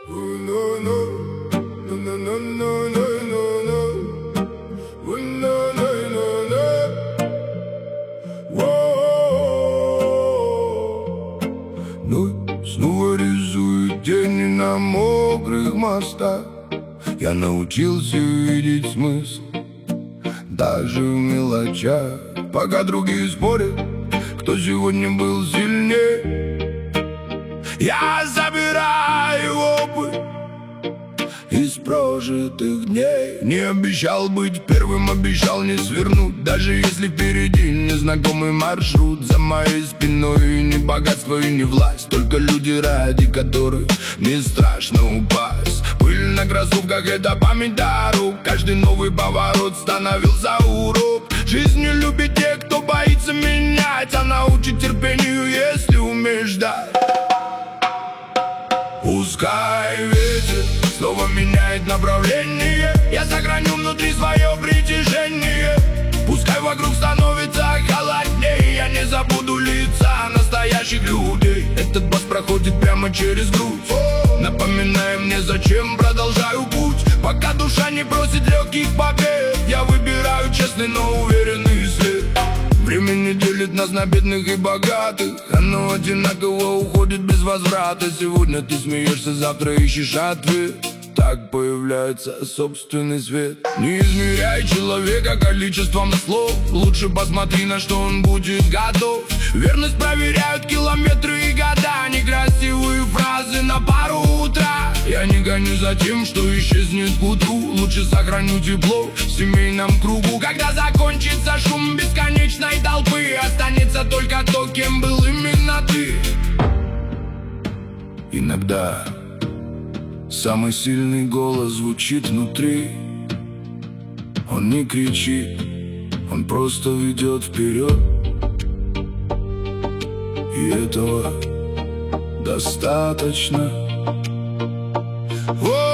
Снова рисует тени на мокрых мостах. Я научился видеть смысл даже в мелочах. Пока другие спорят, кто сегодня был сильнее, я забираю опыт из прожитых дней. Не обещал быть первым, обещал не свернуть, даже если впереди незнакомый маршрут. За моей спиной ни богатство и ни власть, только люди, ради которых не страшно упасть. Пыль на кроссовках — это память дорог, каждый новый поворот становился урок. Жизнь не любит тех, кто боится менять, а научит терпению, если умеешь ждать. Пускай ветер снова меняет направление, я сохраню внутри свое притяжение. Пускай вокруг становится холоднее, я не забуду лица настоящих людей. Этот бас проходит прямо через грудь, напоминая мне, зачем продолжаю путь. Пока душа не просит легких побед, я выбираю честный, но уверенный след. Время не делит нас на бедных и богатых, оно одинаково уходит без возврата. Сегодня ты смеешься, завтра ищешь ответ. Так появляется собственный свет. Не измеряй человека количеством слов, лучше посмотри, на что он будет готов. Верность проверяют километры и года, некрасивые фразы на пару утра. Я не гоню за тем, что исчезнет к утру, лучше сохраню тепло в семейном кругу. Когда закончится шум бесконечной толпы, останется только то, кем был именно ты. Иногда самый сильный голос звучит внутри. Он не кричит, он просто ведет вперед. И этого достаточно.